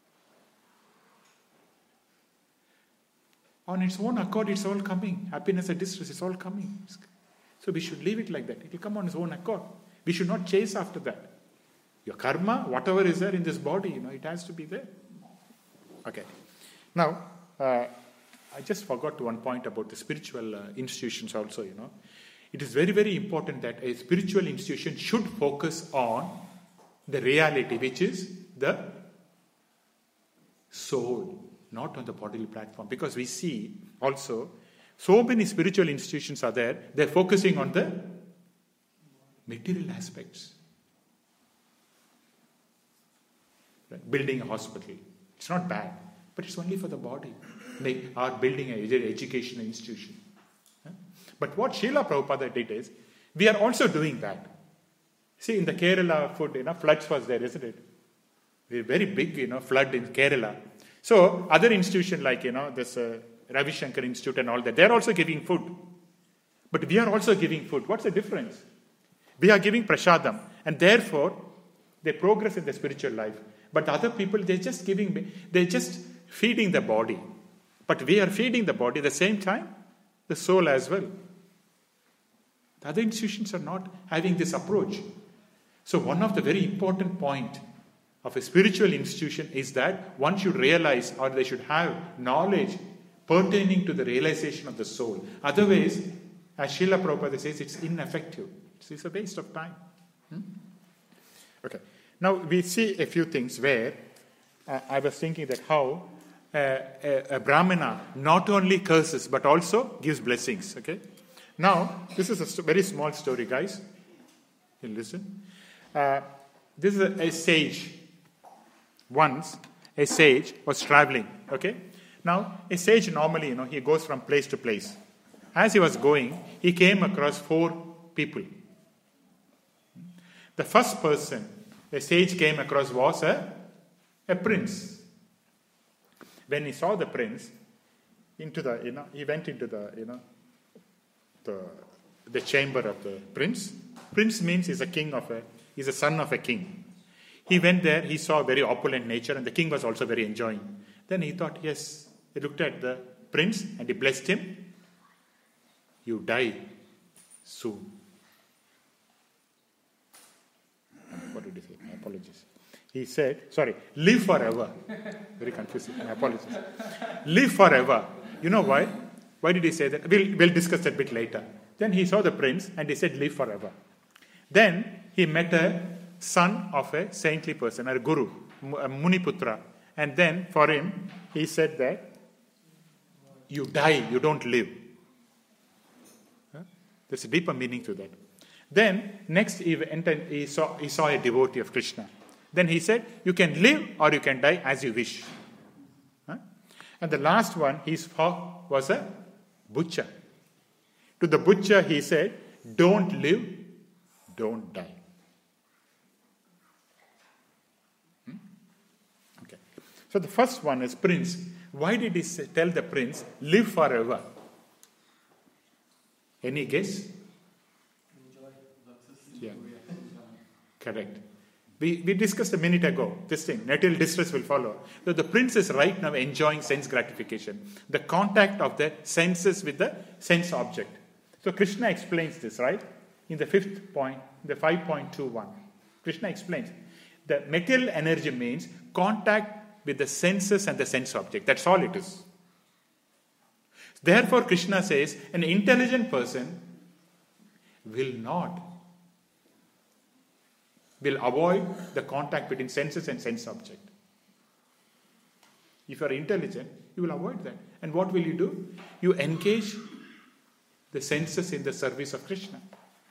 On its own accord, it's all coming. Happiness and distress, it's all coming. So we should leave it like that. It will come on its own accord. We should not chase after that. Your karma, whatever is there in this body, you know, it has to be there. Okay. Now, uh, I just forgot one point about the spiritual uh, institutions also, you know. It is very, very important that a spiritual institution should focus on the reality, which is the soul, not on the bodily platform. Because we see also, so many spiritual institutions are there, they're focusing on the material aspects. Right? Building a hospital, it's not bad, but it's only for the body. They are building an educational institution. But what Srila Prabhupada did is, we are also doing that. See, in the Kerala food, you know, floods was there, isn't it? A very big, you know, flood in Kerala. So, other institutions like, you know, this uh, Ravi Shankar Institute and all that, they're also giving food. But we are also giving food. What's the difference? We are giving prasadam, and therefore, they progress in the spiritual life. But other people, they're just giving, they're just feeding the body. But we are feeding the body at the same time, the soul as well. The other institutions are not having this approach. So one of the very important points of a spiritual institution is that one should realize, or they should have knowledge pertaining to the realization of the soul. Otherwise, as Srila Prabhupada says, it's ineffective. It's a waste of time. Hmm? Okay. Now we see a few things where uh, I was thinking that how uh, a, a Brahmana not only curses but also gives blessings. Okay. Now, this is a st- very small story, guys. You listen. Uh, this is a, a sage. Once, a sage was traveling. Okay. Now, a sage normally, you know, he goes from place to place. As he was going, he came across four people. The first person a sage came across was a, a prince. When he saw the prince, into the, you know, he went into the, you know, the the chamber of the prince. Prince means he's a king of a, he's a son of a king. he went there, he saw very opulent nature, and the king was also very enjoying. Then he thought, yes, he looked at the prince and he blessed him. You die soon. What did he say? My apologies. He said, sorry, live forever. Very confusing. My apologies. Live forever. You know why? Why did he say that? We'll, we'll discuss that a bit later. Then he saw the prince and he said, live forever. Then he met a son of a saintly person, a guru, a Muniputra. And then for him, he said that you die, you don't live. Huh? There's a deeper meaning to that. Then next he, entered, he, saw, he saw a devotee of Krishna. Then he said, you can live or you can die as you wish. Huh? And the last one he saw was a butcher. To the butcher he said, don't live, don't die. Hmm? Okay. So the first one is prince. Why did he say, tell the prince, live forever? Any guess? Yeah. Correct. We, we discussed a minute ago, this thing, natal distress will follow. So the prince is right now enjoying sense gratification, the contact of the senses with the sense object. So Krishna explains this, right? In the fifth point, the five point two one. Krishna explains. The material energy means contact with the senses and the sense object. That's all it is. Therefore, Krishna says, an intelligent person will not will avoid the contact between senses and sense object. If you are intelligent, you will avoid that. And what will you do? You engage the senses in the service of Krishna.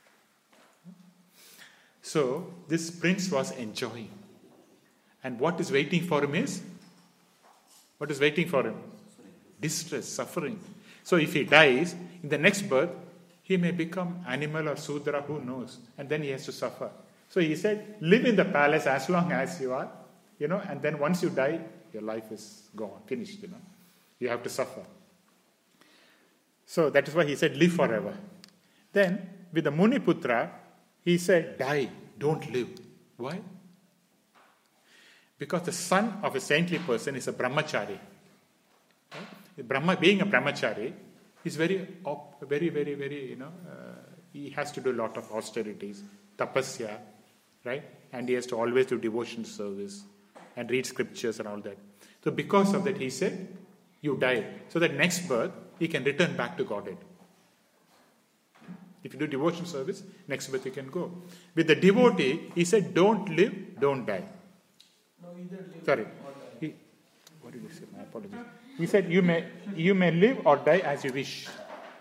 So, this prince was enjoying. And what is waiting for him is? What is waiting for him? Distress, suffering. So, if he dies, in the next birth, he may become animal or Sudra, who knows? And then he has to suffer. So he said, live in the palace as long as you are, you know, and then once you die, your life is gone, finished, you know. You have to suffer. So that is why he said, live forever. Then, with the Muniputra, he said, die, don't live. Why? Because the son of a saintly person is a brahmachari. Right? Brahma, being a brahmachari, is very, very, very, very, you know, uh, he has to do a lot of austerities, tapasya, right? And he has to always do devotion service and read scriptures and all that. So because of that, he said, you die. So that next birth, he can return back to Godhead. If you do devotion service, next birth you can go. With the devotee, he said, don't live, don't die. No, either live Sorry. or die. He, what did he say? My apologies. He said, you may, you may live or die as you wish.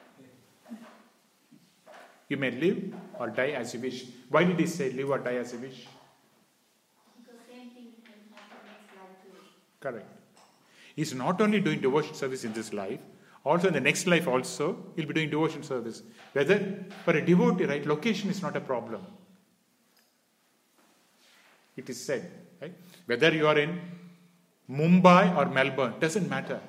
You may live or die as you wish. Why did he say live or die as you wish? Because same thing can happen next life too. Correct. He's not only doing devotion service in this life, also in the next life also, he'll be doing devotion service. Whether, for a devotee, right, location is not a problem. It is said, right? Whether you are in Mumbai or Melbourne, doesn't matter.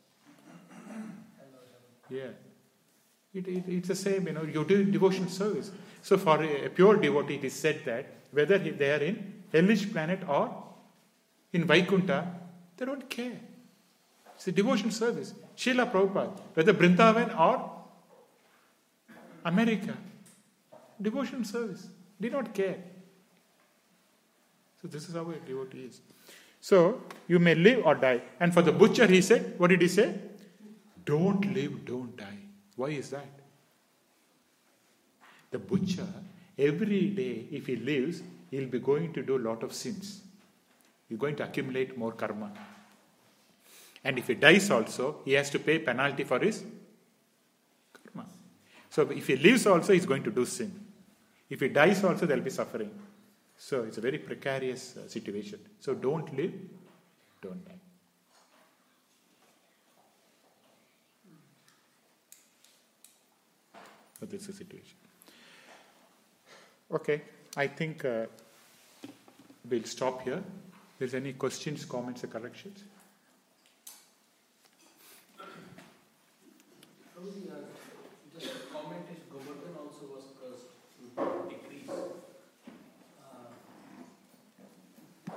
Yeah. It, it, it's the same, you know, you do devotion service. So for a, a pure devotee, it is said that whether he, they are in hellish planet or in Vaikuntha, they don't care. It's a devotion service. Srila Prabhupada, whether Vrindavan or America, devotion service. They don't care. So this is how a devotee is. So you may live or die. And for the butcher, he said, what did he say? Don't live, don't die. Why is that? The butcher, every day, if he lives, he'll be going to do a lot of sins. He's going to accumulate more karma. And if he dies also, he has to pay penalty for his karma. So if he lives also, he's going to do sin. If he dies also, there'll be suffering. So it's a very precarious uh, situation. So don't live, don't die. So this is the situation. Okay, I think uh, we'll stop here. If there's any questions, comments, or corrections? Probably, uh, just a comment is Govardhan also was cursed to decrease. Uh,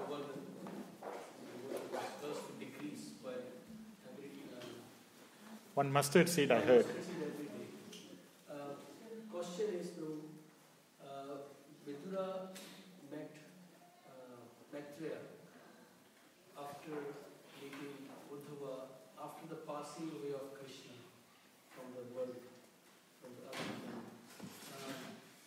One mustard seed, I heard. Mustard seed every day. Uh, question is through uh, Vidura met uh, Maitreya after meeting Uddhava, after the passing away of Krishna from the world, from the earth. Uh,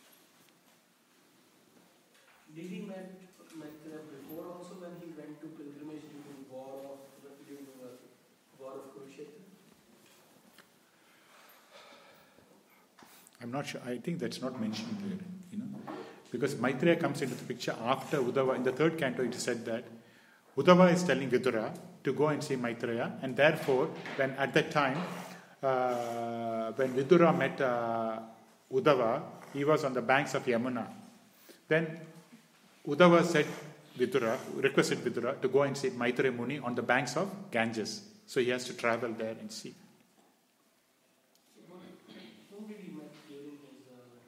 did he met Maitreya before also when he went to pilgrimage during war of during the war of Kurukshetra? I'm not sure. I think that's not mentioned there, you know, because Maitreya comes into the picture after Uddhava. In the third canto, it is said that Uddhava is telling Vidura to go and see Maitreya, and therefore, when at that time, uh, when Vidura met uh, Uddhava, he was on the banks of Yamuna. Then Uddhava said Vidura, requested Vidura to go and see Maitreya Muni on the banks of Ganges. So he has to travel there and see. Whom did he met during his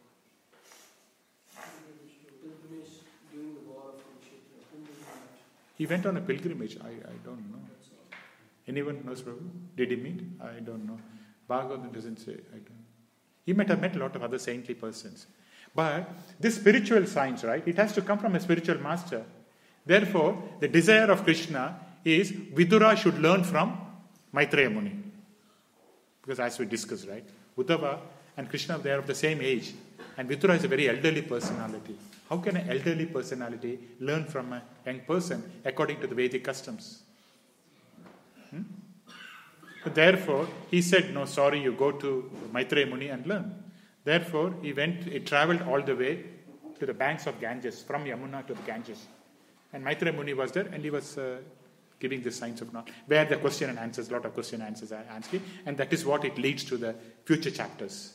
uh, pilgrimage during the war of Kurukshetra? Whom did he met? He went on a pilgrimage. I, I don't know. Anyone knows, Prabhu? Did he meet? I don't know. Bhagavatam doesn't say. I don't know. He might have met a lot of other saintly persons. But this spiritual science, right, it has to come from a spiritual master. Therefore, the desire of Krishna is Vidura should learn from Maitreya Muni. Because as we discussed, right, Uddhava and Krishna, they are of the same age. And Vidura is a very elderly personality. How can an elderly personality learn from a young person according to the Vedic customs? Hmm? So therefore, he said, no, sorry, you go to Maitreya Muni and learn. Therefore, he went, he travelled all the way to the banks of Ganges, from Yamuna to the Ganges. And Maitreya Muni was there, and he was uh, giving the signs of knowledge, where the question and answers, a lot of question and answers are answered, and that is what it leads to the future chapters.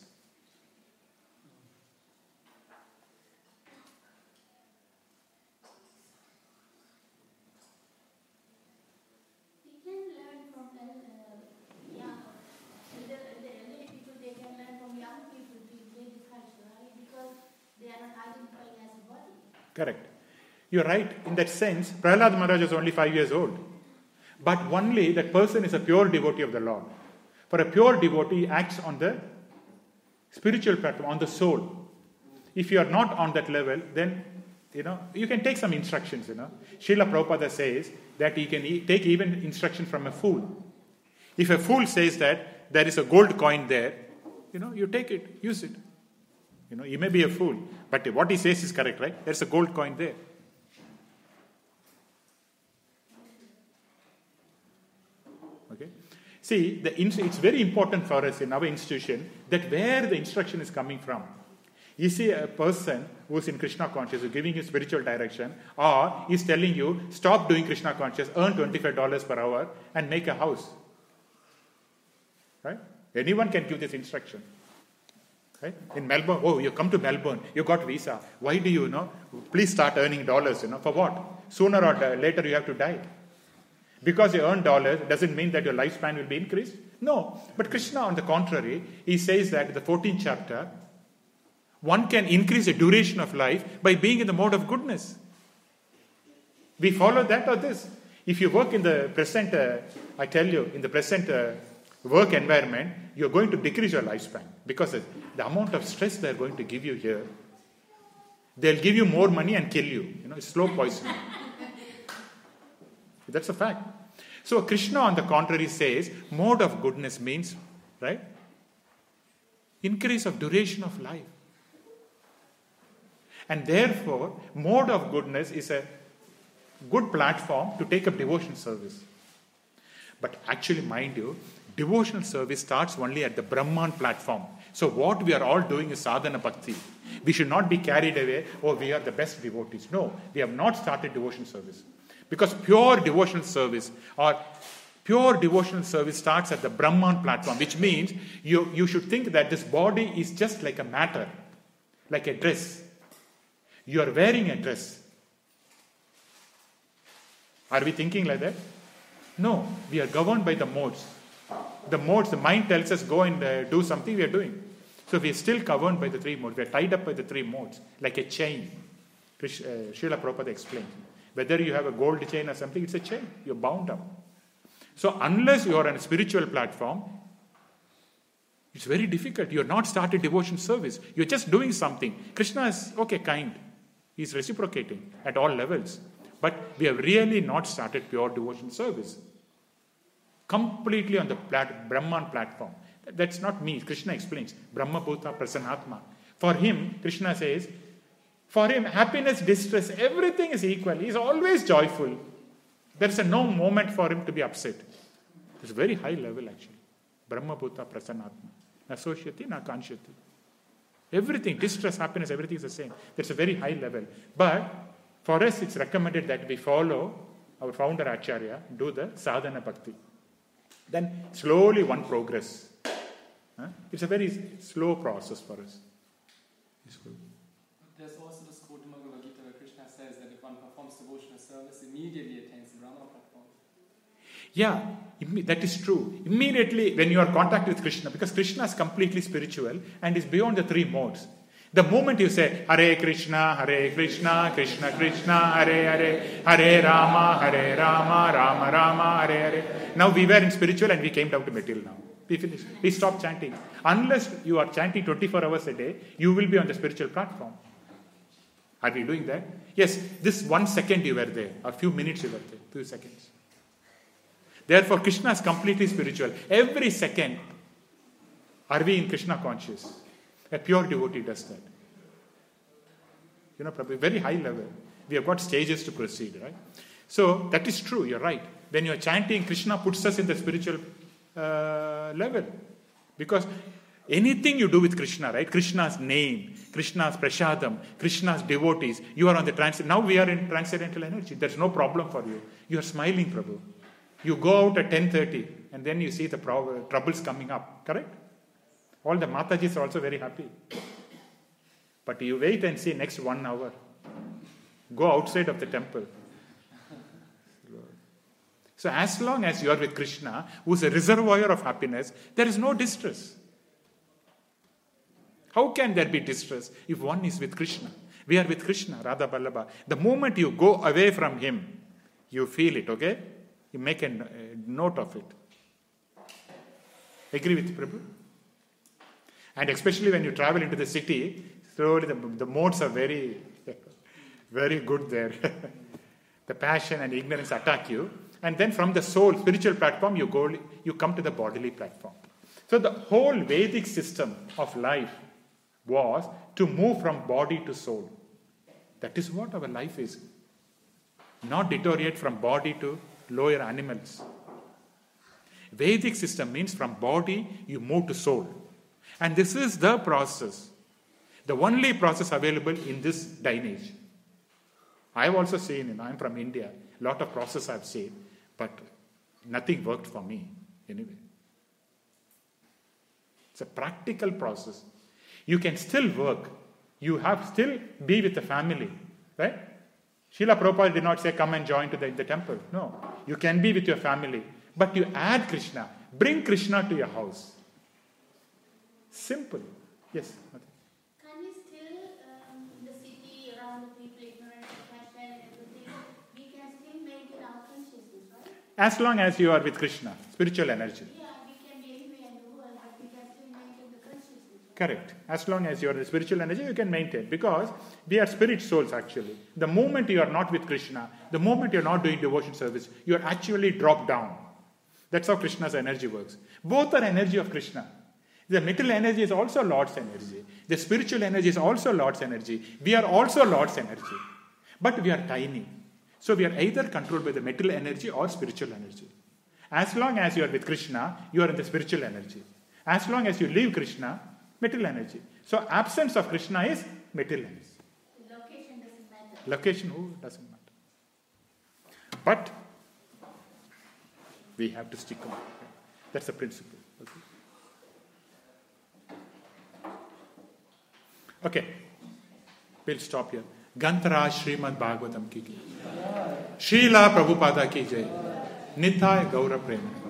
We can learn from the uh, young, the, the elderly people, they can learn from young people to play this culture, right? Because they are not identifying as a body. Correct. You're right. In that sense, Prahlad Maharaj is only five years old. But only that person is a pure devotee of the Lord. For a pure devotee, he acts on the spiritual platform, on the soul. If you are not on that level, then, you know, you can take some instructions, you know. Srila Prabhupada says that you can e- take even instruction from a fool. If a fool says that there is a gold coin there, you know, you take it, use it. You know, he may be a fool, but what he says is correct, right? There's a gold coin there. Okay. See, the in- it's very important for us in our institution that where the instruction is coming from. You see a person who's in Krishna conscious, who's giving you spiritual direction, or is telling you, stop doing Krishna conscious, earn twenty-five dollars per hour and make a house. Right? Anyone can give this instruction. Right? In Melbourne, oh, you come to Melbourne, you got visa. Why do you, you know? Please start earning dollars, you know. For what? Sooner or later you have to die. Because you earn dollars, doesn't mean that your lifespan will be increased. No. But Krishna, on the contrary, he says that in the fourteenth chapter, one can increase the duration of life by being in the mode of goodness. We follow that or this. If you work in the present, uh, I tell you, in the present uh, work environment, you're going to decrease your lifespan. Because the amount of stress they're going to give you here, they'll give you more money and kill you. You know, it's slow poisoning. That's a fact. So Krishna, on the contrary, says mode of goodness means, right, increase of duration of life. And therefore, mode of goodness is a good platform to take up devotional service. But actually, mind you, devotional service starts only at the Brahman platform. So what we are all doing is sadhana bhakti. We should not be carried away, oh, we are the best devotees. No, we have not started devotional service. Because pure devotional service or pure devotional service starts at the Brahman platform, which means you, you should think that this body is just like a matter, like a dress. You are wearing a dress. Are we thinking like that? No, we are governed by the modes. The modes, the mind tells us go and uh, do something, we are doing. So we are still governed by the three modes. We are tied up by the three modes, like a chain. Krish, uh, Srila Prabhupada explained. Whether you have a gold chain or something, it's a chain. You're bound up. So unless you are on a spiritual platform, It's very difficult. You're not started devotion service. You're just doing something. Krishna is, okay, kind. He's reciprocating at all levels. But we have really not started pure devotion service. Completely on the plat- Brahman platform. That's not me. Krishna explains. Brahma Bhuta Prasannatma. For him, Krishna says, for him, happiness, distress, everything is equal. He's always joyful. There's a no moment for him to be upset. It's a very high level actually. Brahma Bhuta Prasannatma. Na Soshati, na Kanshyati. Everything, distress, happiness, everything is the same. That's a very high level. But for us, it's recommended that we follow our founder Acharya, do the sadhana bhakti. Then slowly one progress. Huh? It's a very slow process for us. There's also this quote in Bhagavad Gita where Krishna says that if one performs devotional service, immediately attains the Brahma platform. Yeah, that is true. Immediately when you are in contact with Krishna, because Krishna is completely spiritual and is beyond the three modes. The moment you say, Hare Krishna, Hare Krishna, Krishna Krishna, Hare Hare, Hare Rama, Hare Rama, Rama Rama, Hare Hare. Now we were in spiritual and we came down to material now. We finished. We stopped chanting. Unless you are chanting twenty-four hours a day, you will be on the spiritual platform. Are we doing that? Yes, this one second you were there, a few minutes you were there, few seconds. Therefore, Krishna is completely spiritual. Every second, are we in Krishna conscious? A pure devotee does that. You know, probably very high level. We have got stages to proceed, right? So, that is true, you're right. When you are chanting, Krishna puts us in the spiritual uh, level. Because anything you do with Krishna, right? Krishna's name, Krishna's prasadam, Krishna's devotees, you are on the trans. Now we are in transcendental energy. There's no problem for you. You are smiling, Prabhu. You go out at ten thirty and then you see the pro- troubles coming up, correct? All the Matajis are also very happy. But you wait and see next one hour. Go outside of the temple. So as long as you are with Krishna, who is a reservoir of happiness, there is no distress. How can there be distress if one is with Krishna? We are with Krishna, Radha Vallabha. The moment you go away from him, you feel it, okay? You make a, a note of it. Agree with Prabhu? And especially when you travel into the city, slowly the, the modes are very, very good there. The passion and ignorance attack you. And then from the soul, spiritual platform, you go, you come to the bodily platform. So the whole Vedic system of life was to move from body to soul. That is what our life is. Not deteriorate from body to lower animals. Vedic system means from body you move to soul. And this is the process. The only process available in this day and age. I have also seen, you know, I'm from India, a lot of process I've seen, but nothing worked for me anyway. It's a practical process. You can still work. You have still be with the family, right? Srila Prabhupada did not say come and join to the, the temple. No. You can be with your family. But you add Krishna. Bring Krishna to your house. Simple. Yes. Can we still, um, in the city, around the people, ignorant, passion, and everything, we can still maintain our consciousness, right? As long as you are with Krishna, spiritual energy. Yeah, we can be anywhere in the world, but we can still maintain the consciousness. Right? Correct. As long as you are the spiritual energy, you can maintain. Because we are spirit souls actually. The moment you are not with Krishna, the moment you are not doing devotion service, you are actually dropped down. That's how Krishna's energy works. Both are energy of Krishna. The material energy is also Lord's energy. The spiritual energy is also Lord's energy. We are also Lord's energy. But we are tiny. So we are either controlled by the material energy or spiritual energy. As long as you are with Krishna, you are in the spiritual energy. As long as you leave Krishna, material energy. So absence of Krishna is material energy. Location doesn't matter. Location, oh, doesn't matter. But we have to stick on. That's the principle. Okay. Okay, we'll stop here. Gantara Srimad Bhagavatam ki jai. Srila Prabhupada ki jai. Nithai Gaura Prema.